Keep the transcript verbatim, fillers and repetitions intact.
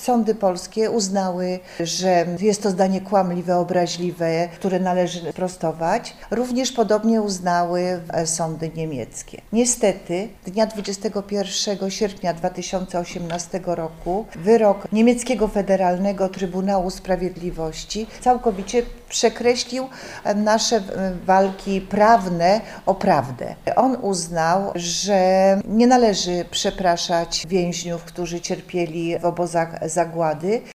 Sądy polskie uznały, że jest to zdanie kłamliwe, obraźliwe, które należy prostować. Również podobnie uznały sądy niemieckie. Niestety dnia dwudziestego pierwszego sierpnia dwa tysiące osiemnastego roku wyrok niemieckiego Federalnego Trybunału Sprawiedliwości całkowicie przekreślił nasze walki prawne o prawdę. On uznał, że nie należy przepraszać więźniów, którzy cierpieli w obozach zagłady.